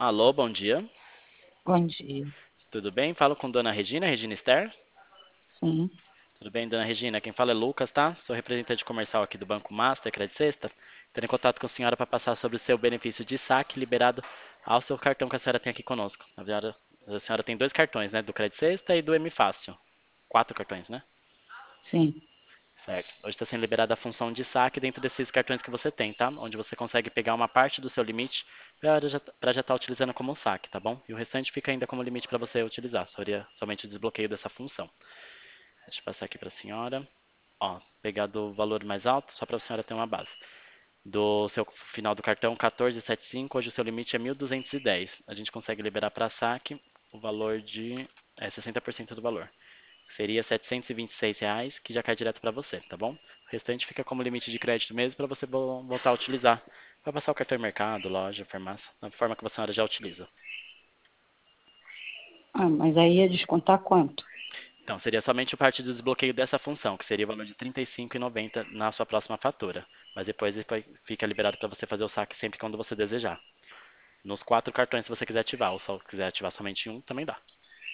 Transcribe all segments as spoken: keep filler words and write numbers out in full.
Alô, bom dia. Bom dia. Tudo bem? Falo com Dona Regina, Regina Esther. Sim, Tudo bem, Dona Regina? Quem fala é Lucas, tá? Sou representante comercial aqui do Banco Master, Credit Sexta. Estou em contato com a senhora para passar sobre o seu benefício de saque liberado ao seu cartão que a senhora tem aqui conosco. Na verdade, a senhora tem dois cartões, né? Do Credit Sexta e do M Fácil. Quatro cartões, né? sim. Certo. Hoje está sendo liberada a função de saque dentro desses cartões que você tem, tá? Onde você consegue pegar uma parte do seu limite para já para já estar utilizando como saque, tá bom? E o restante fica ainda como limite para você utilizar. Seria somente o desbloqueio dessa função. Deixa eu passar aqui para a senhora. Ó, pegar do valor mais alto, só para a senhora ter uma base. Do seu final do cartão quatorze setenta e cinco, hoje o seu limite é mil duzentos e dez. A gente consegue liberar para saque o valor de é, sessenta por cento do valor. Seria setecentos e vinte e seis reais, que já cai direto para você, tá bom? O restante fica como limite de crédito mesmo para você voltar a utilizar. Para passar o cartão em mercado, loja, farmácia, da forma que a senhora já utiliza. Ah, mas aí ia descontar quanto? Então, seria somente a parte do desbloqueio dessa função, que seria o valor de trinta e cinco reais e noventa centavos na sua próxima fatura. Mas depois fica liberado para você fazer o saque sempre quando você desejar. Nos quatro cartões, se você quiser ativar, ou só quiser ativar somente um, também dá.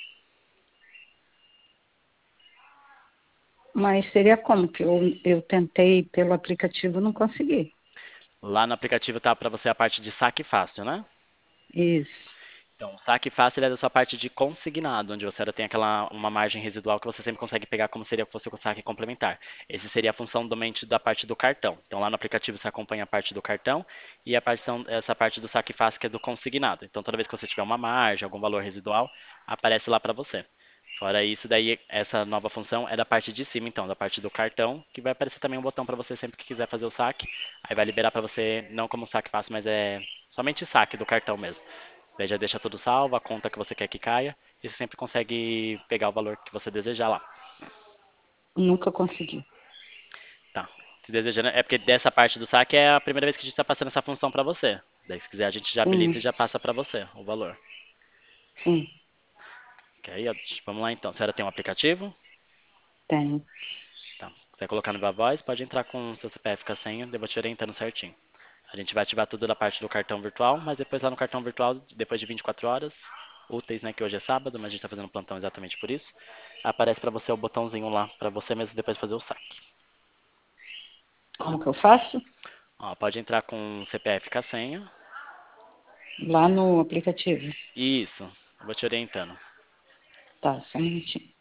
Mas seria como que eu, eu tentei pelo aplicativo e não consegui. Lá no aplicativo tá para você a parte de saque fácil, né? Isso. Então, o saque fácil é da sua parte de consignado, onde você ainda tem aquela uma margem residual que você sempre consegue pegar como seria fosse o saque complementar. Esse seria a função domente da parte do cartão. Então, lá no aplicativo você acompanha a parte do cartão e a parte, essa parte do saque fácil que é do consignado. Então, toda vez que você tiver uma margem, algum valor residual, aparece lá para você. Fora isso, daí essa nova função é da parte de cima, então, da parte do cartão, que vai aparecer também um botão para você sempre que quiser fazer o saque. Aí vai liberar para você, não como saque fácil, mas é somente saque do cartão mesmo. Daí já deixa tudo salvo, a conta que você quer que caia, e você sempre consegue pegar o valor que você desejar lá. Nunca consegui. Tá. Se deseja, né? É porque dessa parte do saque é a primeira vez que a gente está passando essa função para você. Daí, se quiser, a gente já habilita e Sim, já passa para você o valor. sim, Ok, vamos lá então. A senhora tem um aplicativo? tenho. Tá. Quiser colocar no Viva Voz, pode entrar com o seu C P F com a senha, eu vou te orientando certinho. A gente vai ativar tudo da parte do cartão virtual, mas depois lá no cartão virtual, depois de vinte e quatro horas úteis, né, que hoje é sábado, mas a gente está fazendo um plantão exatamente por isso, aparece para você o botãozinho lá, para você mesmo depois fazer o saque. Como que eu faço? Ó, pode entrar com o C P F com a senha. Lá no aplicativo. Isso, eu vou te orientando. Tá, só um minutinho.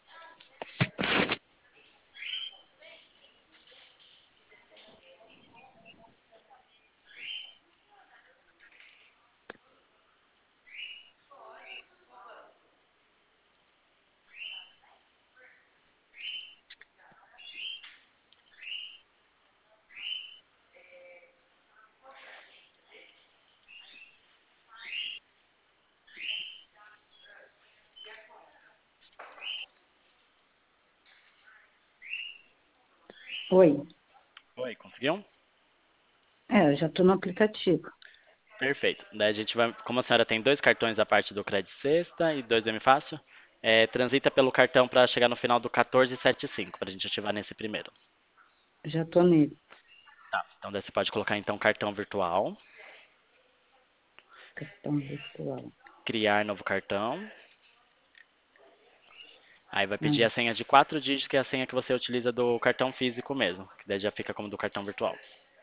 Oi. Oi, conseguiu? É, eu já estou no aplicativo. Perfeito. Daí a gente vai, como a senhora tem dois cartões da parte do Credit Sexta e dois do M Fácil, é, transita pelo cartão para chegar no final do quatorze setenta e cinco, para a gente ativar nesse primeiro. Já estou nele. Tá, então daí você pode colocar então cartão virtual, Cartão virtual. criar novo cartão. Aí vai pedir a Hum. senha de quatro dígitos, que é a senha que você utiliza do cartão físico mesmo, que daí já fica como do cartão virtual.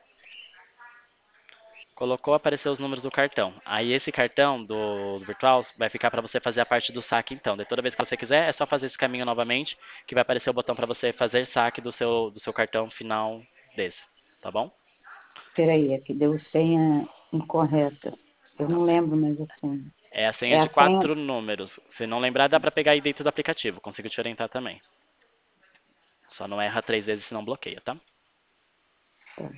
Colocou, apareceu os números do cartão. Aí esse cartão do, do virtual vai ficar para você fazer a parte do saque então. Daí toda vez que você quiser, é só fazer esse caminho novamente, que vai aparecer o botão para você fazer saque do seu, do seu cartão final desse, tá bom? Peraí, aqui deu senha incorreta. Eu não lembro mais a senha. É a senha É a de senha. quatro números. Se não lembrar, dá para pegar aí dentro do aplicativo. Consigo te orientar também. Só não erra três vezes, senão bloqueia, tá? Tá.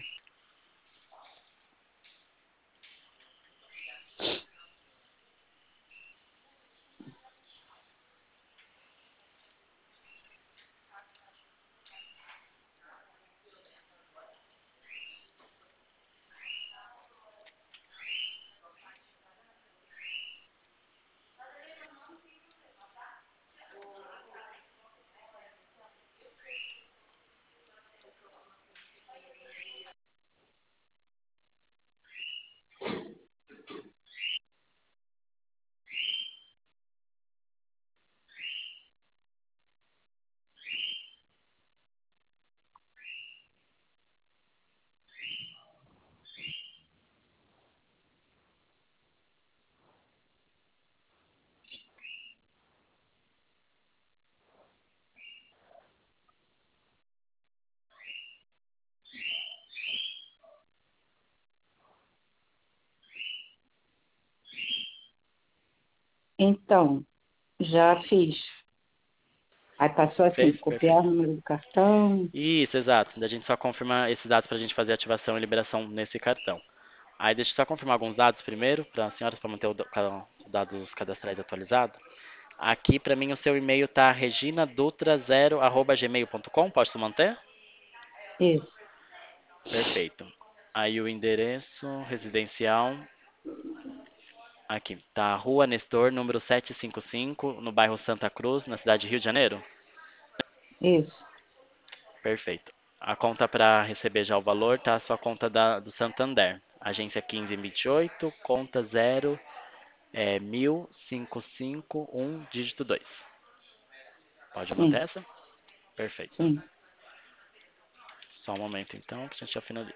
Então, já fiz. Aí passou assim, Fez? copiar o Perfeito. número do cartão. Isso, exato. Daí a gente só confirma esses dados para a gente fazer a ativação e liberação nesse cartão. Aí deixa eu só confirmar alguns dados primeiro, para a senhora, para manter os dados cadastrais atualizados. Aqui, para mim, o seu e-mail tá reginadutra zero arroba gmail ponto com, posso manter? Isso, Perfeito. Aí o endereço residencial, aqui, tá Rua Nestor, número setecentos e cinquenta e cinco, no bairro Santa Cruz, na cidade de Rio de Janeiro? isso. Perfeito. A conta para receber já o valor tá a sua conta da, do Santander. Agência quinze vinte e oito, conta zero, é, mil quinhentos e cinquenta e um, dígito dois. Pode manter Sim, essa? Perfeito. sim. Só um momento então, que a gente já finaliza.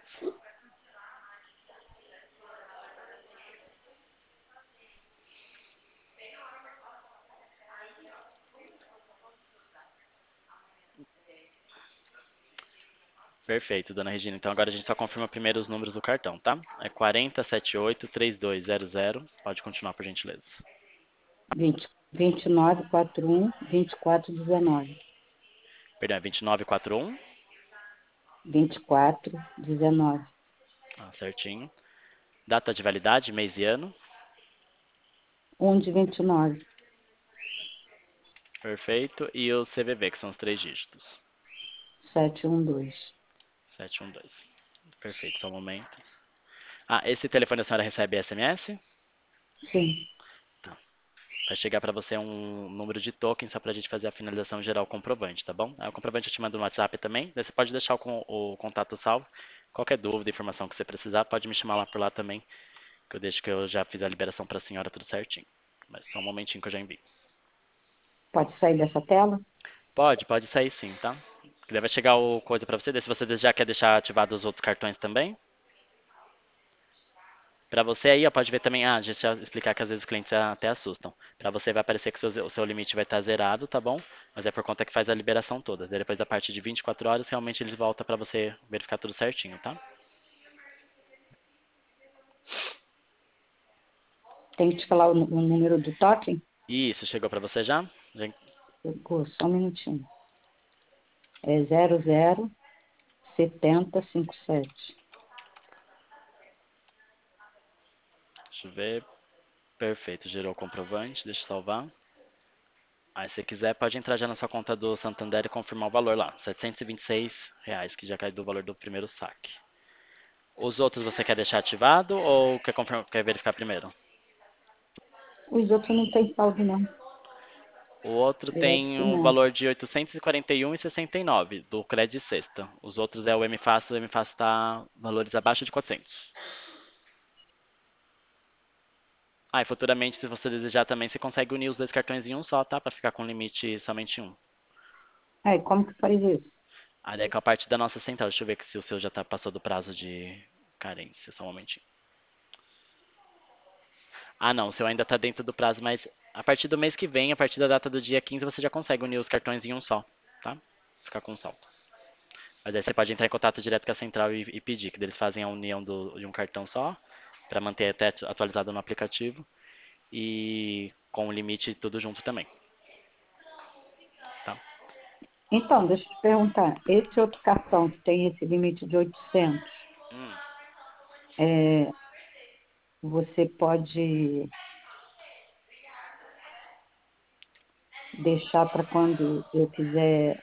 Perfeito, dona Regina. Então agora a gente só confirma primeiro os números do cartão, tá? É quatro zero sete oito, três dois zero zero. Pode continuar, por gentileza. vinte, vinte e nove, quarenta e um, vinte e quatro, dezenove. Perdão, é vinte e nove quarenta e um. vinte e quatro, dezenove. Ah, certinho. Data de validade, mês e ano. um de vinte e nove. Perfeito. E o C V V, que são os três dígitos. sete um dois. sete um dois. Perfeito, só um momento. Ah, esse telefone a senhora recebe S M S? Sim, Tá. Vai chegar para você um número de token só para a gente fazer a finalização geral comprovante, tá bom? Aí o comprovante eu te mando no WhatsApp também. Daí você pode deixar o, con- o contato salvo. Qualquer dúvida, informação que você precisar, pode me chamar lá por lá também, que eu deixo que eu já fiz a liberação para a senhora tudo certinho. Mas só um momentinho que eu já envio. pode sair dessa tela? Pode, pode sair sim, tá? Que daí vai chegar o coisa para você. Daí se você já quer deixar ativado os outros cartões também, para você aí, ó, pode ver também, ah, deixa eu explicar que às vezes os clientes até assustam. Para você vai aparecer que o seu, o seu limite vai estar zerado, tá bom? Mas é por conta que faz a liberação toda. Daí depois, a partir de vinte e quatro horas, realmente eles voltam para você verificar tudo certinho, tá? Tem que te falar o, o número do token? Isso, chegou para você já? Já- Chegou, só um minutinho. É zero zero setenta cinquenta e sete. Deixa eu ver. Perfeito, gerou o comprovante, deixa eu salvar. Aí, se quiser, pode entrar já na sua conta do Santander e confirmar o valor lá. setecentos e vinte e seis reais, que já cai do valor do primeiro saque. Os outros você quer deixar ativado ou quer, confirmar, quer verificar primeiro? Os outros não tem saldo, não. O outro Eu acho tem que o não. valor de oitocentos e quarenta e um reais e sessenta e nove centavos do crédito sexta. Os outros é o M Fácil, o M Fácil está valores abaixo de quatrocentos. Ah, e futuramente, se você desejar também, você consegue unir os dois cartões em um só, tá? Para ficar com limite somente em um. Aí, como que faz isso? Aí é com a parte da nossa central. Deixa eu ver se o seu já tá, passou do prazo de carência, só um momentinho. Ah, não, o seu ainda está dentro do prazo, mas a partir do mês que vem, a partir da data do dia quinze, você já consegue unir os cartões em um só, tá? Ficar com um saldo. Mas aí você pode entrar em contato direto com a central e, e pedir, que eles fazem a união do- de um cartão só, para manter até atu- atualizado no aplicativo e com o limite tudo junto também, tá? Então, deixa eu te perguntar. Esse outro cartão que tem esse limite de oitocentos, Hum, é, você pode deixar para quando eu quiser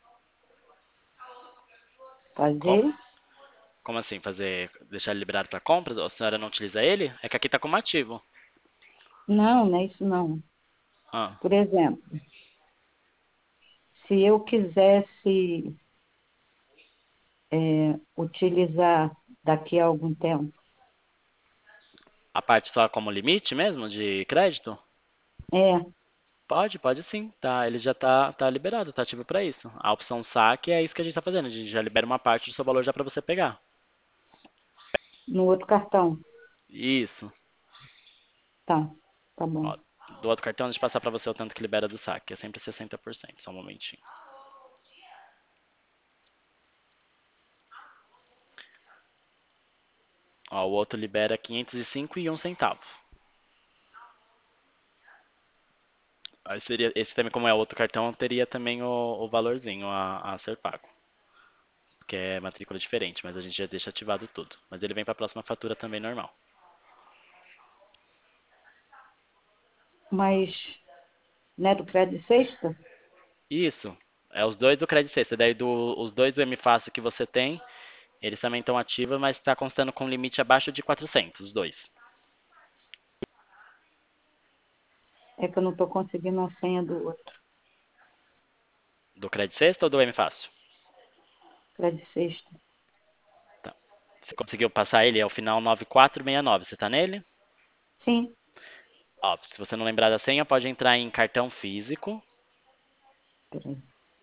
como, fazer? como assim? Fazer, deixar ele liberado para compras? Ou a senhora não utiliza ele? É que aqui está como ativo. Não, não é isso não. Ah, Por exemplo, se eu quisesse é, utilizar daqui a algum tempo, a parte só como limite mesmo de crédito? é, Pode, pode sim, tá? Ele já tá, tá liberado, tá ativo para isso. A opção saque é isso que a gente tá fazendo, a gente já libera uma parte do seu valor já para você pegar. no outro cartão. Isso. Tá, tá bom. Ó, do outro cartão, deixa eu passar para você o tanto que libera do saque, é sempre sessenta por cento, só um momentinho. Ó, o outro libera quinhentos e cinco e um centavo. Aí seria, esse também, como é outro cartão, teria também o, o valorzinho a, a ser pago. Que é matrícula diferente, mas a gente já deixa ativado tudo. Mas ele vem para a próxima fatura também normal. Mas não é do crédito sexta? Isso. É os dois do Credit Sexta. Daí do, os dois do M Fácil que você tem, eles também estão ativos, mas está constando com limite abaixo de quatrocentos, os dois. É que eu não estou conseguindo a senha do outro. Do Credit Sexta ou do M Fácil? Crédito sexta. Tá. Você conseguiu passar ele? É o final nove quatro seis nove. Você está nele? Sim. Ó, se você não lembrar da senha, pode entrar em cartão físico. Peraí.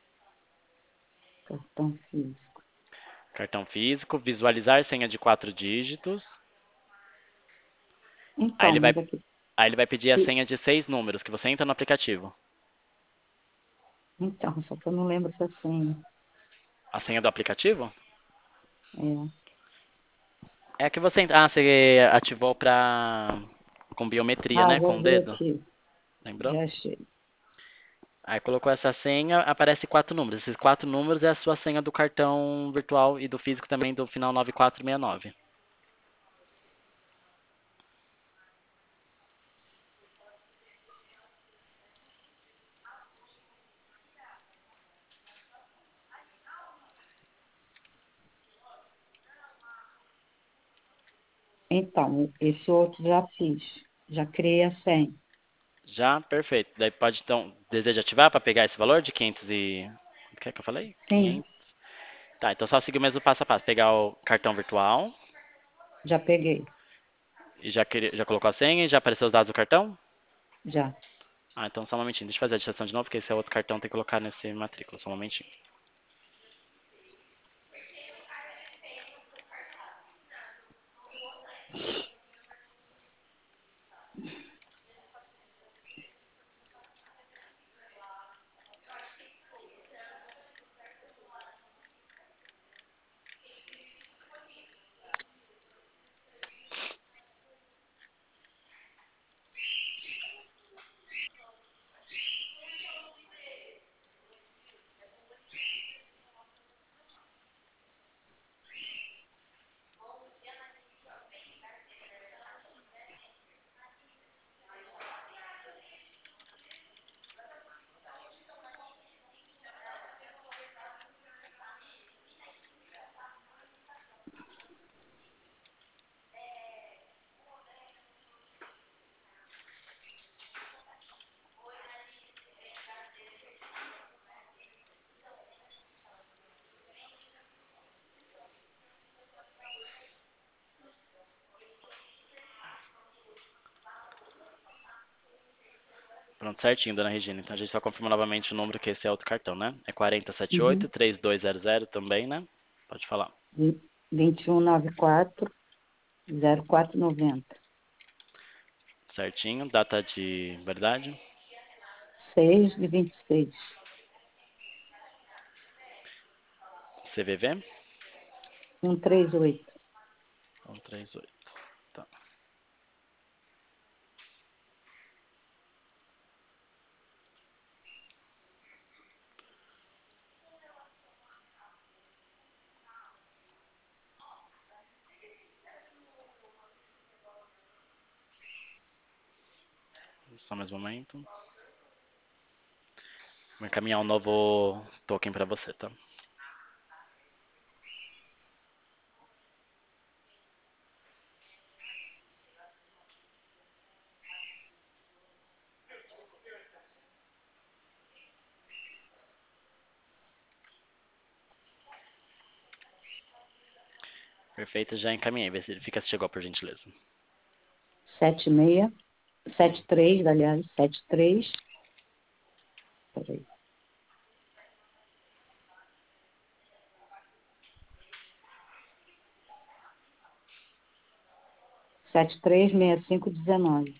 Cartão físico. Cartão físico, visualizar senha de quatro dígitos. Aí Então, ele vai, mas aqui. aí ele vai pedir a e- senha de seis números que você entra no aplicativo. Então, só que eu não lembro essa senha. A senha do aplicativo? É. É a que você. Ah, você ativou pra. Com biometria, Ah, né? vou Com o ver dedo. aqui. Lembrou? Já achei. Aí colocou essa senha, aparece quatro números. Esses quatro números é a sua senha do cartão virtual e do físico também do final nove quatro seis nove. Então, esse outro já fiz. Já criei a senha. Já? Perfeito. Daí pode então. Deseja ativar para pegar esse valor de quinhentos e. O que é que eu falei? Sim, quinhentos. Tá, então só seguir o mesmo passo a passo. Pegar o cartão virtual já peguei. e já, queria- já colocou a senha e já apareceu os dados do cartão? Já. Ah, então só um momentinho. Deixa eu fazer a digitação de novo, porque esse é outro cartão, tem que colocar nesse matrícula. Só um momentinho. Pronto, certinho, dona Regina. Então a gente só confirma novamente o número, que esse é outro cartão, né? É quatro zero sete oito, Uhum. três dois zero zero também, né? Pode falar. Vi- vinte e um noventa e quatro, zero quatro noventa. Certinho. Data de verdade. seis de vinte e seis. C V V. cento e trinta e oito. um três oito. Tá. Só mais um momento. Vou encaminhar um novo token para você, tá? Perfeito, já encaminhei. Verifica se chegou, por gentileza. sete seis. sete três, aliás. sete três. Peraí. sete três seis cinco um nove.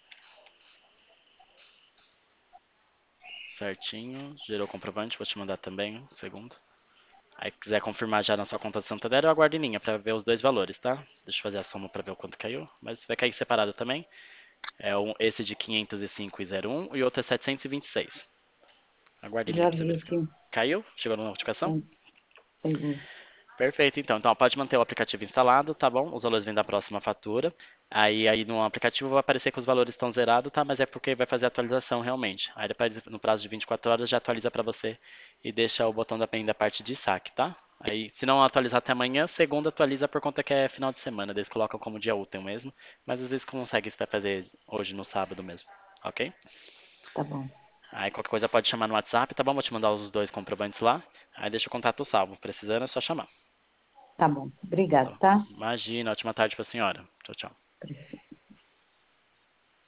Certinho. Gerou o comprovante, vou te mandar também. Um segundo. Aí, se quiser confirmar já na sua conta do Santander, eu aguardo em linha para ver os dois valores, tá? Deixa eu fazer a soma para ver o quanto caiu. Mas vai cair separado também. É um, esse de quinhentos e cinco e zero um e o outro é setecentos e vinte e seis. Aguarde ali Já para você vi verificar. aqui. Caiu? Chegou na notificação? Sim, pegou. Perfeito, então. Então, ó, pode manter o aplicativo instalado, tá bom? Os valores vêm da próxima fatura. Aí, aí no aplicativo vai aparecer que os valores estão zerados, tá? Mas é porque vai fazer a atualização realmente. Aí depois, no prazo de vinte e quatro horas, já atualiza para você e deixa o botão da PEN da parte de saque, tá? Aí, se não atualizar até amanhã, segunda atualiza por conta que é final de semana. Eles colocam como dia útil mesmo. Mas às vezes consegue fazer hoje no sábado mesmo, ok? Tá bom. Aí qualquer coisa pode chamar no WhatsApp, tá bom? Vou te mandar os dois comprovantes lá. Aí deixa o contato salvo. Precisando é só chamar. Tá bom. Obrigado, Tá. tá? Imagina, ótima tarde pra senhora. Tchau, tchau.